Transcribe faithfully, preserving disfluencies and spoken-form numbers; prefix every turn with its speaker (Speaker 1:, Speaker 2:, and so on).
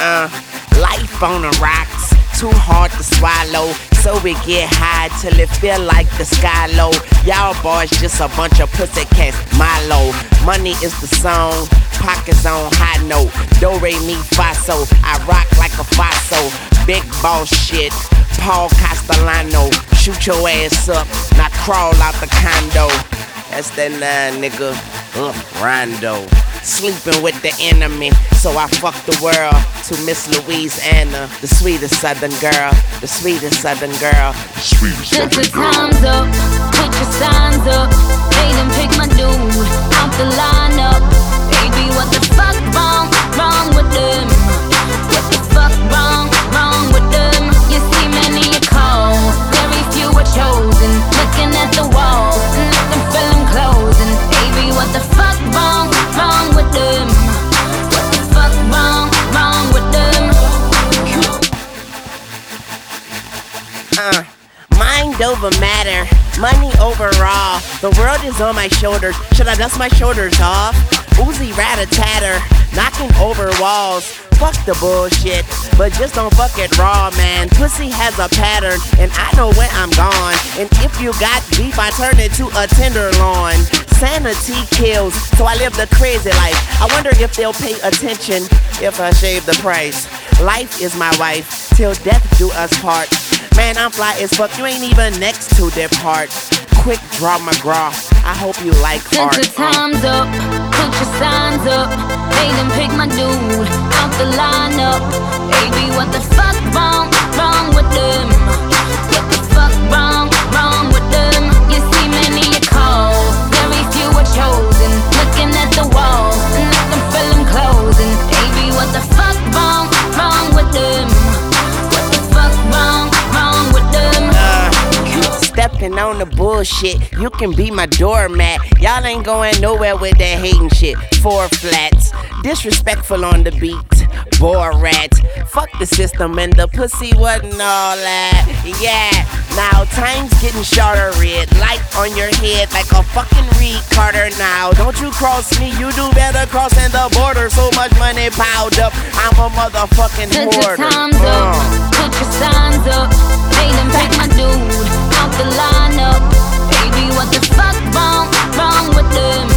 Speaker 1: Uh, life on the rocks, too hard to swallow. So we get high till it feel like the sky low. Y'all boys just a bunch of pussycats, Milo. Money is the song, pockets on high note. Do, re, mi, fa, so. I rock like a faso. Big boss shit, Paul Castellano. Shoot your ass up, now crawl out the condo. That's that nine, nigga, uh, Rondo. Sleeping with the enemy, so I fuck the world. To Miss Louisiana, the sweetest southern girl, the sweetest southern girl, sweetest southern girl.
Speaker 2: Put your times up, put your signs up. They done pick my dude out the lineup. Baby, what the fuck wrong, wrong with them? What the fuck wrong, wrong with them? You see many you call, very few are chosen. Looking at the wall, and I can feel them closing. Baby, what the fuck wrong, wrong with them? What the fuck wrong, wrong with them?
Speaker 1: Uh, mind over matter, money overall. The world is on my shoulders. Should I dust my shoulders off? Uzi rat-a-tatter, knocking over walls. Fuck the bullshit, but just don't fuck it raw, man. Pussy has a pattern, and I know when I'm gone. And if you got beef, I turn it to a tenderloin. Sanity kills, so I live the crazy life. I wonder if they'll pay attention if I shave the price. Life is my wife, till death do us part. Man, I'm fly as fuck, you ain't even next to depart. Quick draw McGraw, I hope you like art.
Speaker 2: Put your times up, put your signs up. They done pick my dude out the lineup. Baby, what the fuck wrong, wrong with them? What the fuck wrong, wrong with them? You see many you call, very few are chosen. Looking at the wall, and I can feel them closing. Baby, what the fuck wrong, wrong with them? What the fuck wrong, wrong with them?
Speaker 1: Uh, stepping on the bullshit, you can be my doormat. Y'all ain't going nowhere with that hating shit. Four flats, disrespectful on the beat. Bore rat, fuck the system and the pussy wasn't all that. Yeah, now time's getting shorter, red light on your head like a fucking Reed Carter. Now don't you cross me, you do better crossing the border. So much money piled up, I'm a motherfucking
Speaker 2: Put
Speaker 1: hoarder.
Speaker 2: your times up, put your signs up. They done pick my dude out the lineup. Baby, what the fuck wrong, wrong with them?